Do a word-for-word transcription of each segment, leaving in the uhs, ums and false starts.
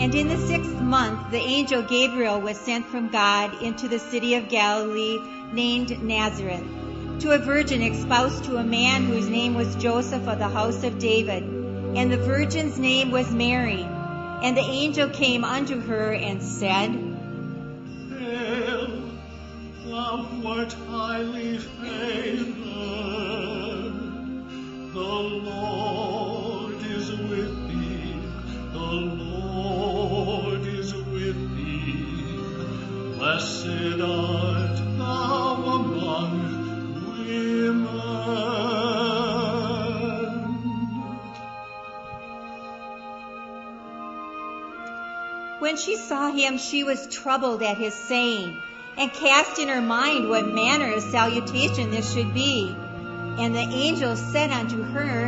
And in the sixth month, the angel Gabriel was sent from God into the city of Galilee named Nazareth, to a virgin espoused to a man whose name was Joseph of the house of David. And the virgin's name was Mary. And the angel came unto her and said, Hail, thou art highly favored, the Lord is with thee, the Lord is with thee. Blessed art thou among women. When she saw him, she was troubled at his saying, and cast in her mind what manner of salutation this should be. And the angel said unto her,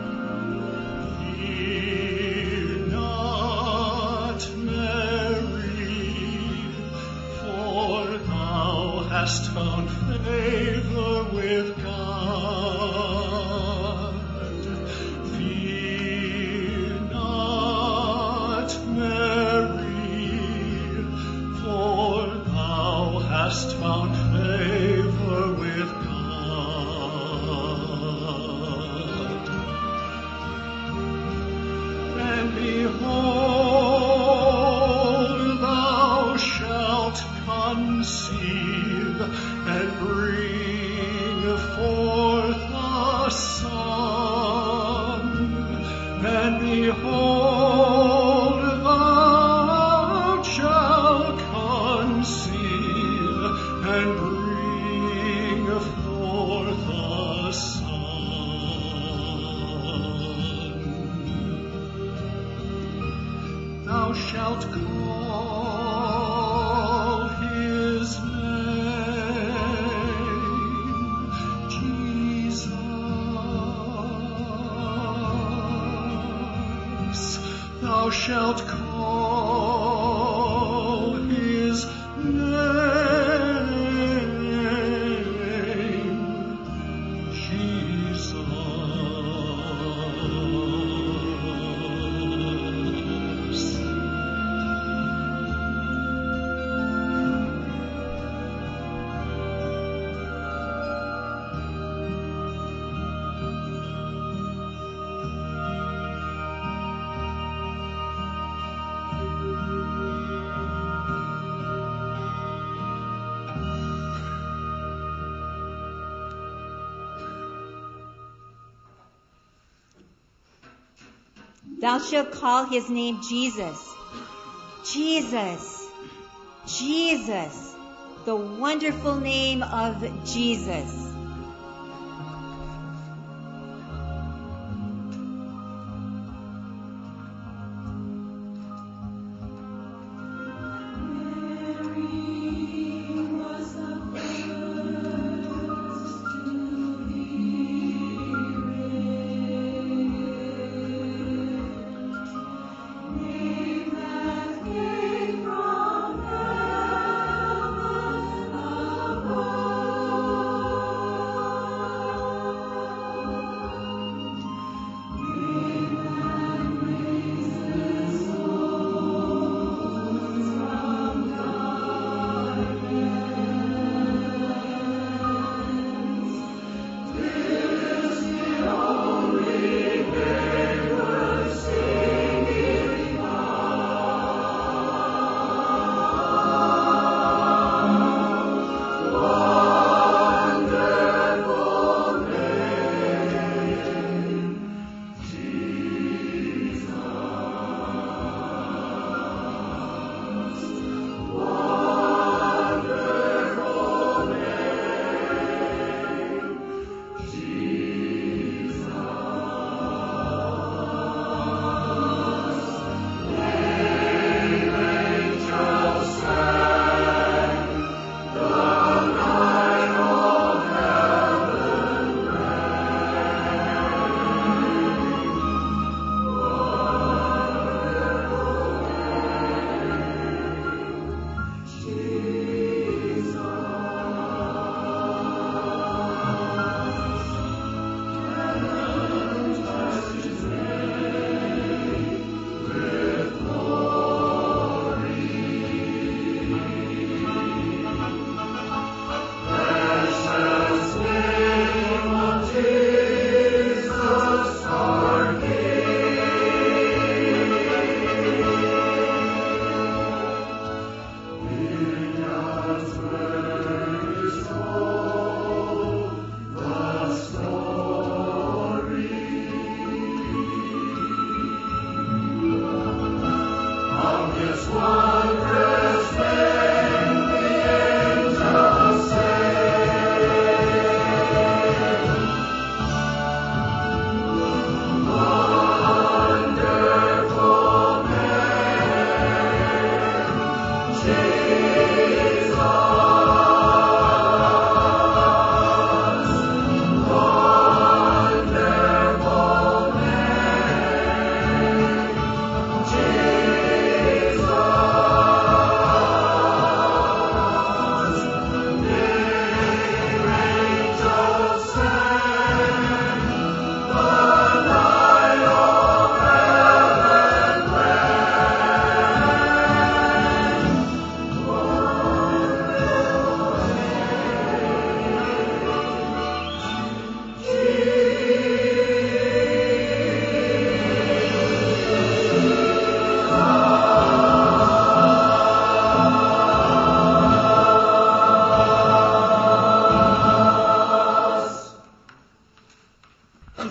Fear not, Mary, for thou hast found favor with God. Fear not, Mary, for thou hast found favor with God. And behold, thou shalt conceive and bring forth a son. And behold, thou shalt conceive and bring forth a son. Thou shalt call his name Jesus. Thou shalt call his name Jesus. Thou shalt call his name Jesus. Jesus. Jesus. The wonderful name of Jesus.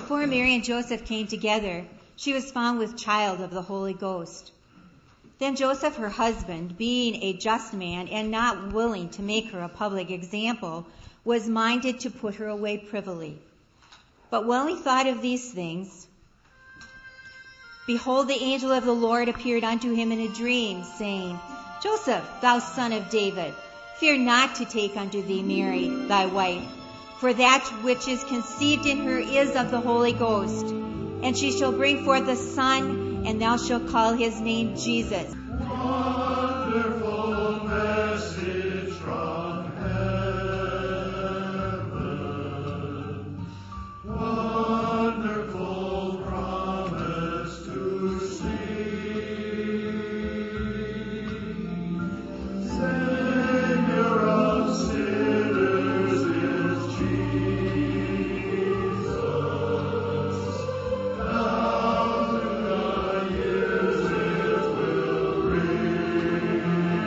before Mary and Joseph came together, she was found with child of the Holy Ghost. Then Joseph, her husband, being a just man and not willing to make her a public example, was minded to put her away privily. But while he thought of these things, behold, the angel of the Lord appeared unto him in a dream, saying, Joseph, thou son of David, fear not to take unto thee Mary, thy wife, for that which is conceived in her is of the Holy Ghost. And she shall bring forth a son, and thou shalt call his name Jesus. Wonderful message from heaven. Wonderful promise to see. Savior of sinners is Jesus. Down through the years it will ring.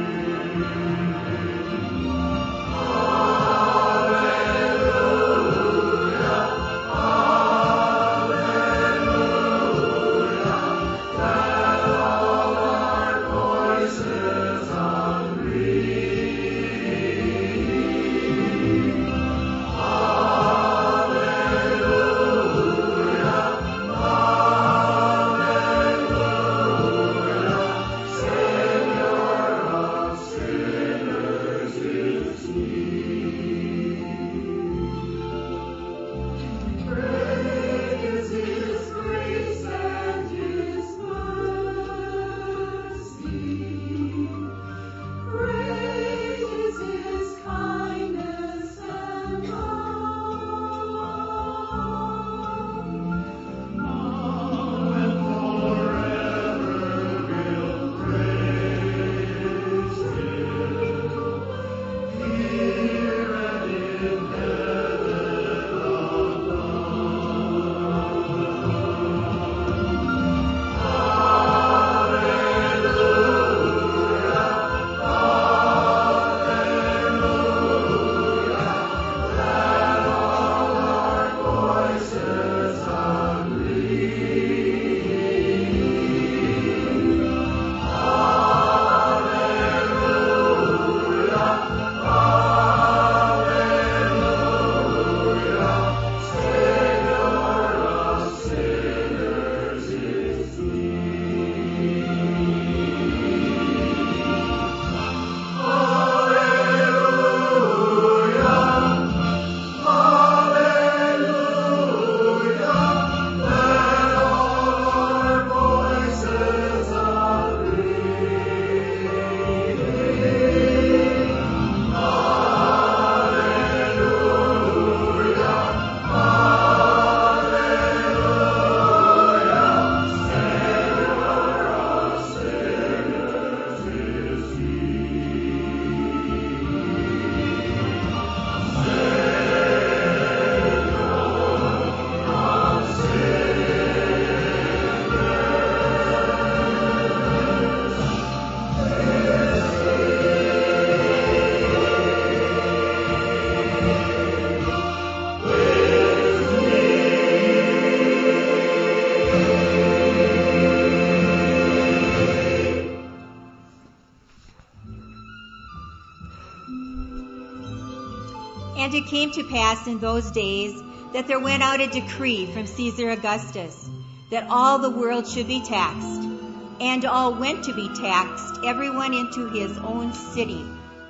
And it came to pass in those days that there went out a decree from Caesar Augustus that all the world should be taxed. And all went to be taxed, everyone into his own city.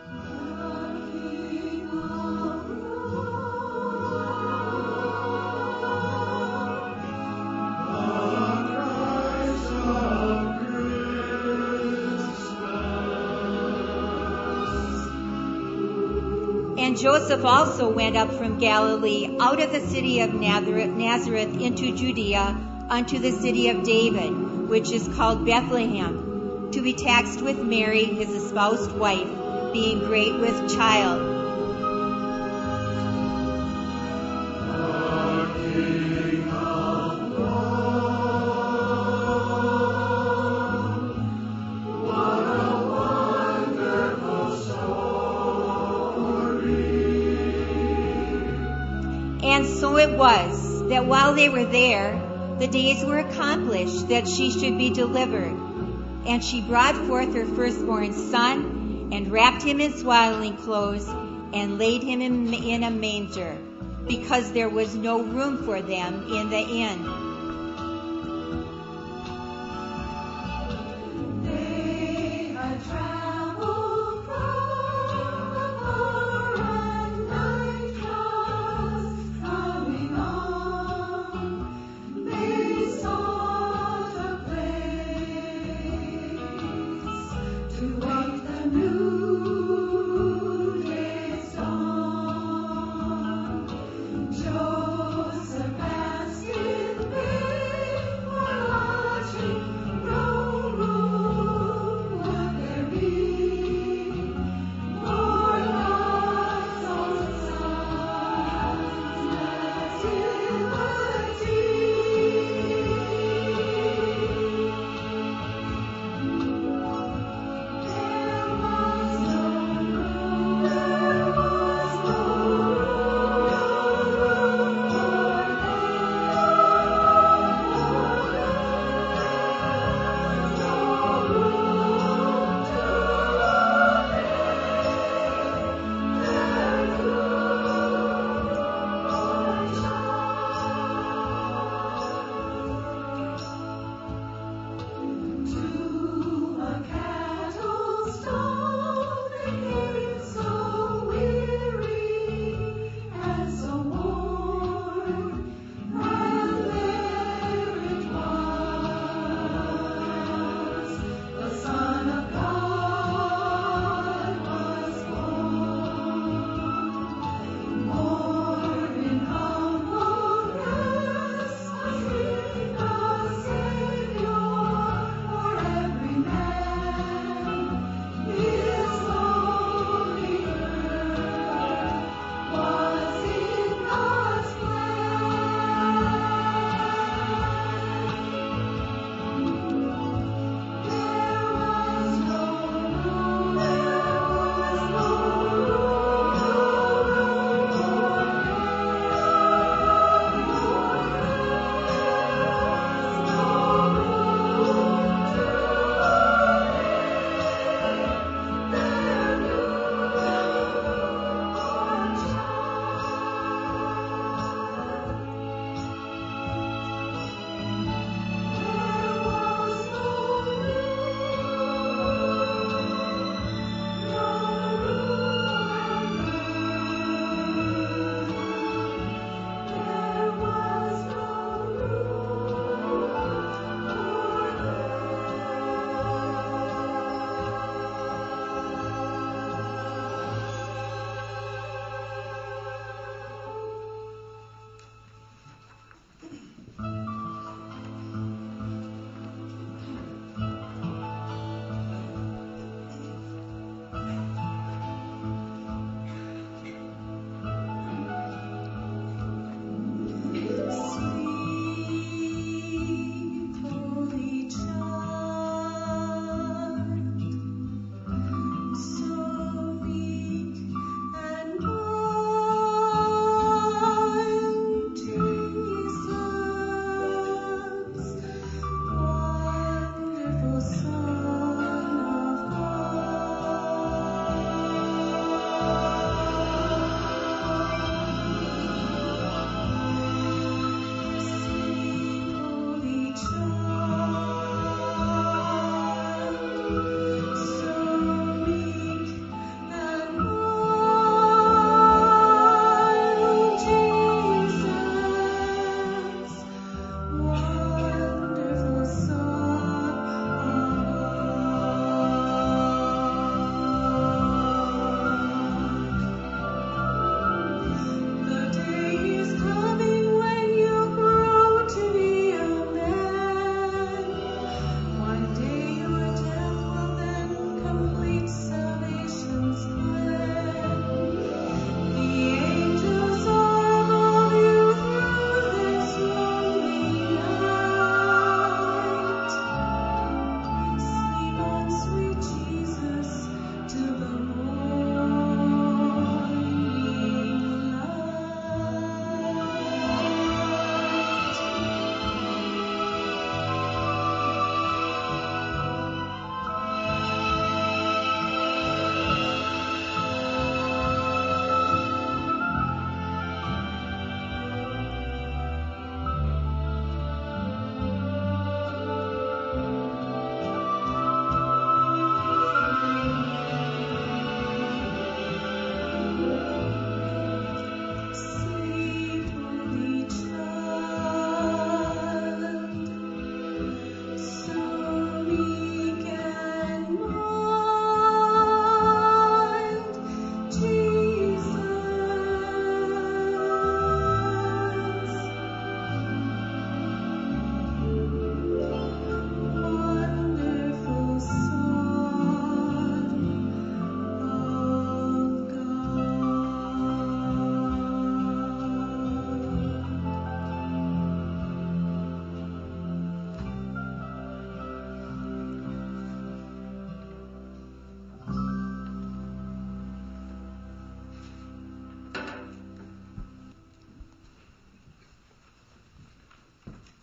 And Joseph also went up from Galilee out of the city of Nazareth into Judea unto the city of David, which is called Bethlehem, to be taxed with Mary, his espoused wife, being great with child. And so it was, that while they were there, the days were accomplished that she should be delivered. And she brought forth her firstborn son, and wrapped him in swaddling clothes, and laid him in, in a manger, because there was no room for them in the inn. They had traveled far, and night was coming on. They sought a place to wait the noonday dawn. Joseph asked in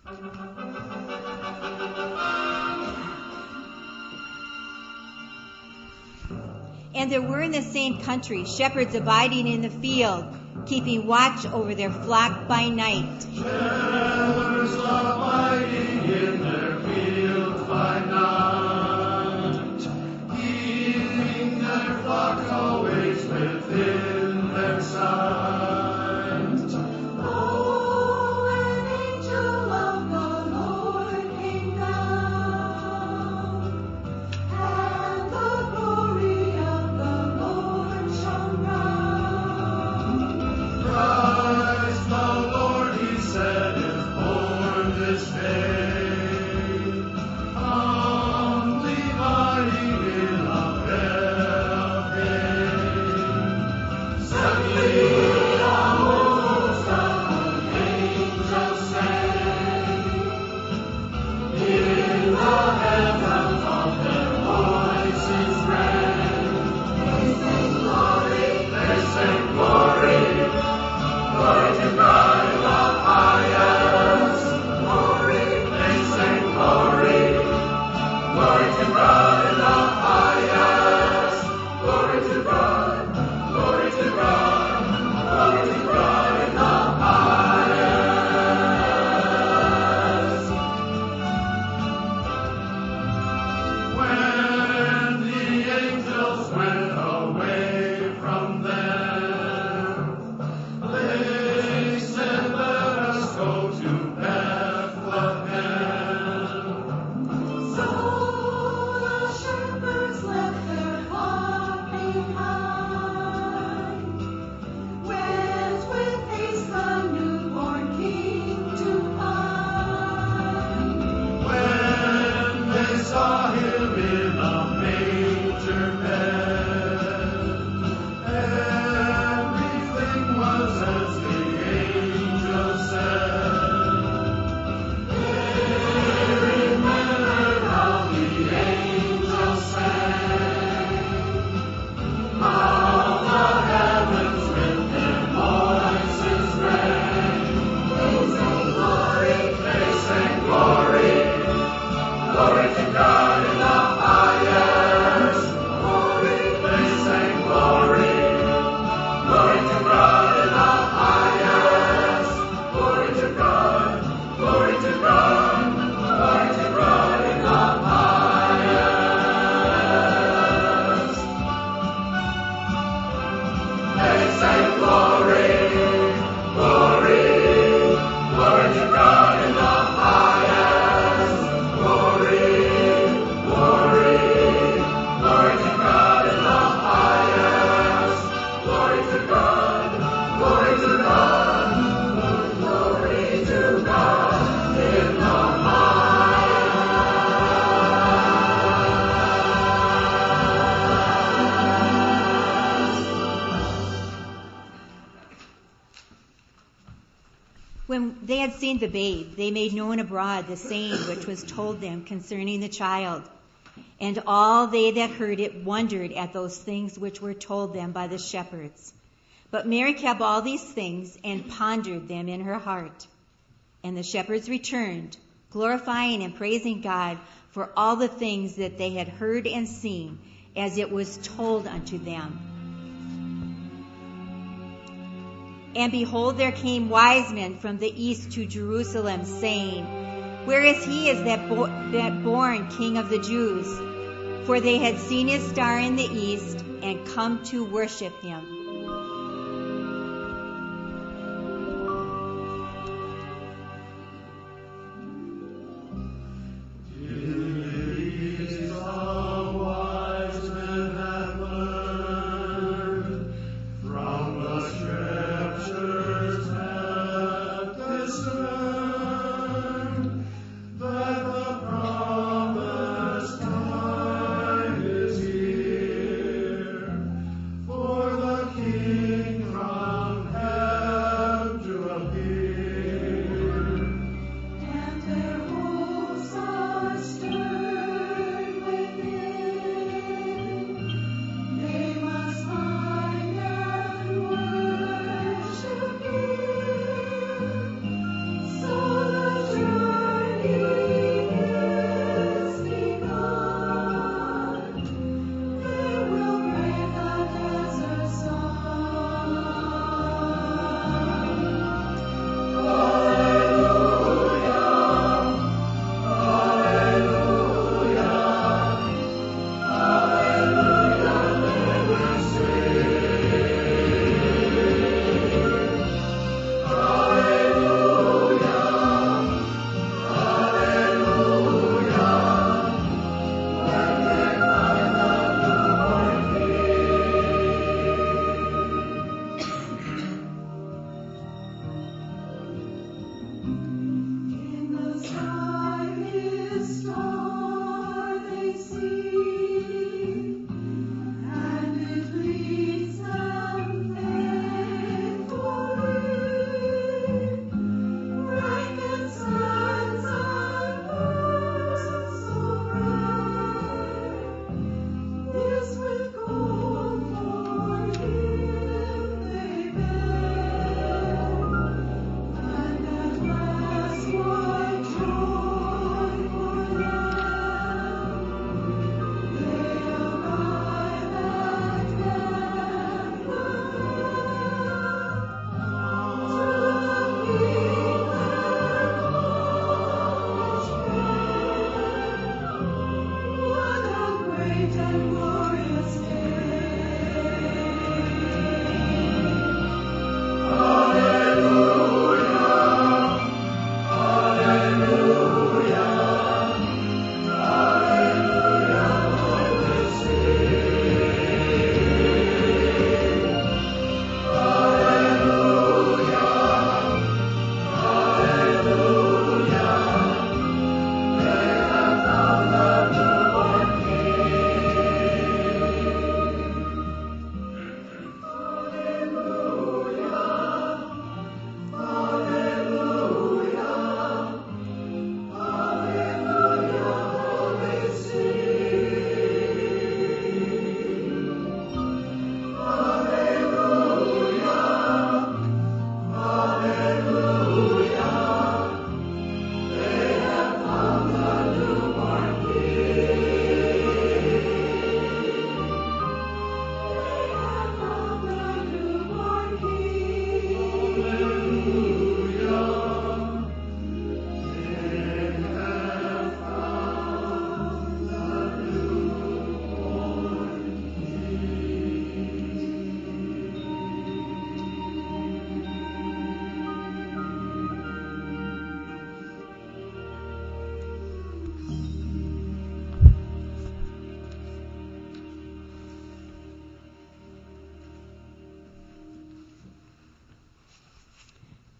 And there were in the same country shepherds abiding in the field, keeping watch over their flock by night. Shepherds abiding in their fields by night, keeping their flock always within their sight. Oh, an angel of the Lord came down, and the glory of the Lord shone round. Christ the Lord, he said, is born this day, humbly abiding in a bed of hay. Suddenly a host of angels sang, in the heavens of their voices rang. They sang glory, they sang glory, glory to God in the highest. Glory, they sang glory, glory to God in the highest. Glory to God, glory to God, glory to God in the highest. When the angels went away from them, they said, let us go to Bethlehem. So the shepherds left their flock behind, went with haste the newborn King to find. When they saw him in a manger bed, everything was as the angel said. They remembered how the angel sang, how the heavens with their voices rang. They sang glory, they sang glory, glory to God in the highest. Glory, they sang glory, glory to God in the highest. Glory to God, glory to God, glory to God in the highest. They sang glory, glory, glory to God in the highest. Glory, glory, glory to God in the highest. Glory to God, glory to God, glory to God in the When they had seen the babe, they made known abroad the saying which was told them concerning the child. And all they that heard it wondered at those things which were told them by the shepherds. But Mary kept all these things and pondered them in her heart. And the shepherds returned, glorifying and praising God for all the things that they had heard and seen, as it was told unto them. And behold, there came wise men from the east to Jerusalem, saying, Where is he is that, bo- that born King of the Jews? For they had seen his star in the east, and come to worship him. These the wise men have learned from the Scriptures have discerned that the promised time is here, for the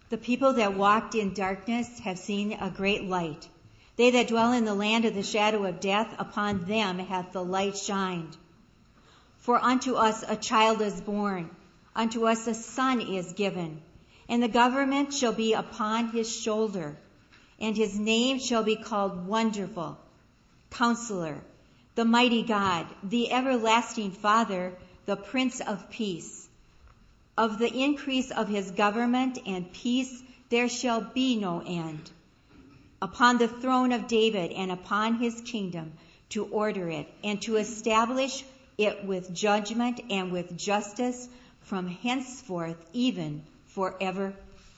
The people that walked in darkness have seen a great light. They that dwell in the land of the shadow of death, upon them hath the light shined. For unto us a child is born, unto us a son is given, and the government shall be upon his shoulder, and his name shall be called Wonderful, Counselor, the Mighty God, the Everlasting Father, the Prince of Peace. Of the increase of his government and peace there shall be no end, upon the throne of David and upon his kingdom, to order it and to establish it with judgment and with justice from henceforth even forever.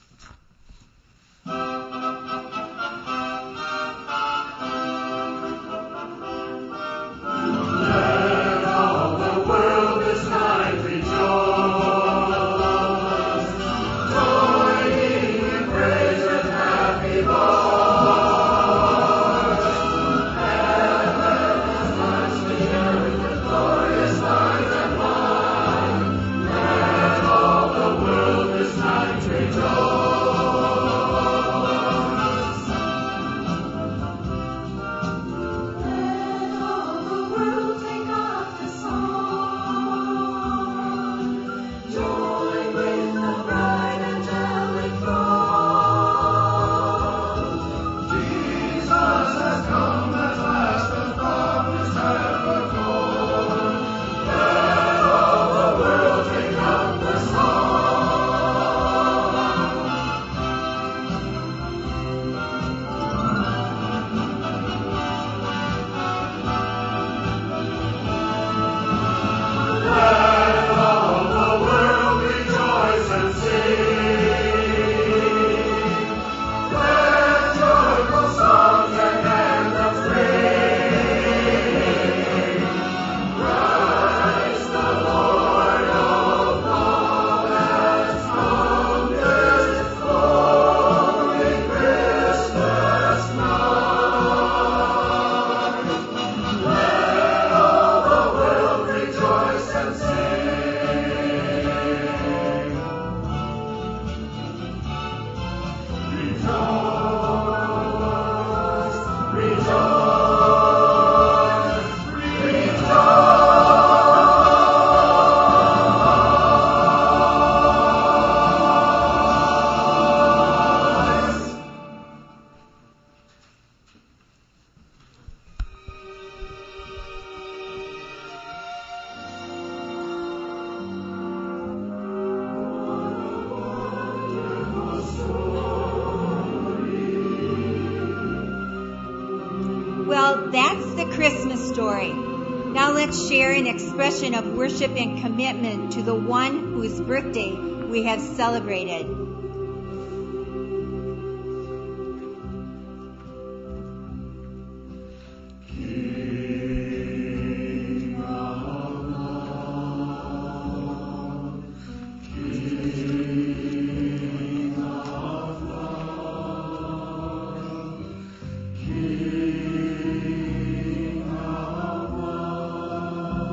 Well, that's the Christmas story. Now let's share an expression of worship and commitment to the one whose birthday we have celebrated.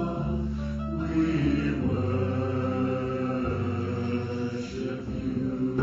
Worship you.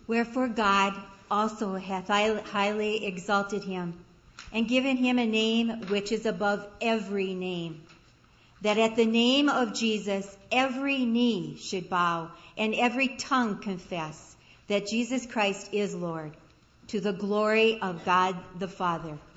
Wherefore God also hath highly exalted him, and given him a name which is above every name, that at the name of Jesus every knee should bow, and every tongue confess that Jesus Christ is Lord, to the glory of God the Father.